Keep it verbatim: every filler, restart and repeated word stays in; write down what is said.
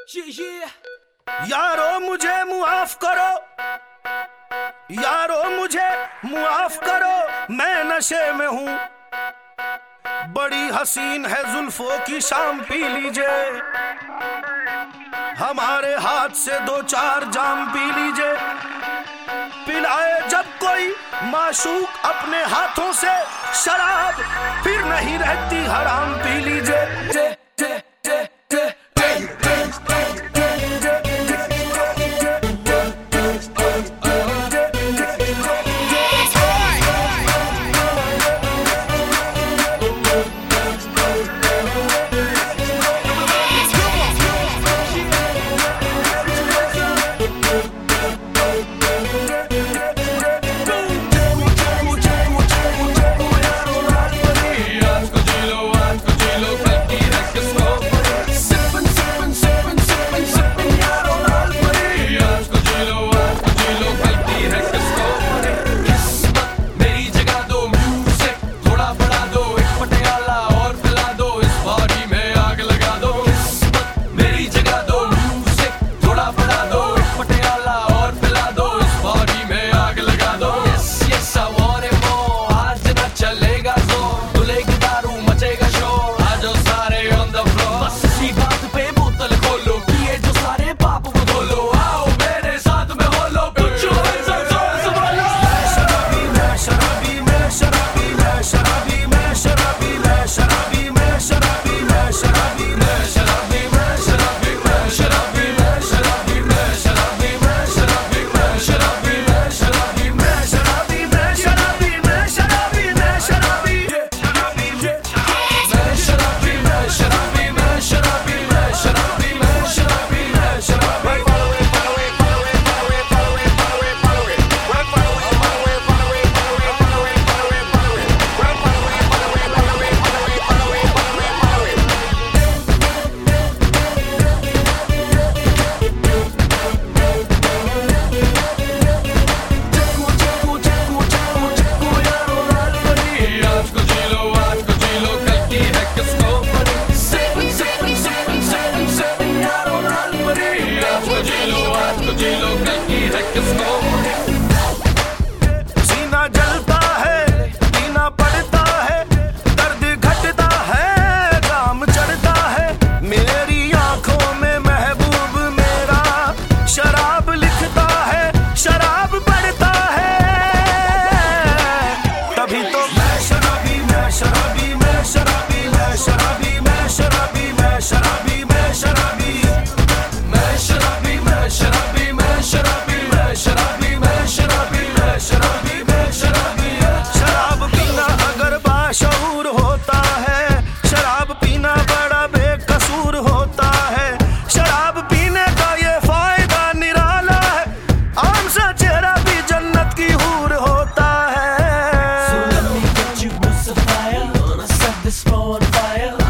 यारो मुझे मुआफ करो, यारो मुझे मुआफ करो, मैं नशे में हूँ। बड़ी हसीन है जुल्फों की शाम, पी लीजिए हमारे हाथ से दो चार जाम, पी लीजिए। पिलाए जब कोई माशूक अपने हाथों से शराब, फिर नहीं रहती हराम, पी लीजिए। सीना जलता है, पीना पड़ता है, दर्द घटता है, काम चढ़ता है। मेरी आंखों में महबूब मेरा शराब लिखता है, शराब पढ़ता है। तभी तो मैं शराबी, मैं शराबी, मैं शराबी, मैं शराबी, मैं शराबी, मैं शराबी, मैं शराबी, मैं शराबी, मैं शराबी, मैं शराबी, मैं शराबी, मैं शराबी, मैं शराबी, मैं शराबी। शराब पीना अगर बाशऊर होता है, शराब पीना बड़ा बेकसूर होता है। शराब पीने का ये फायदा निराला है, आम सा चेहरा भी जन्नत की हूर होता है। So let me get you with some fire, set this floor on fire.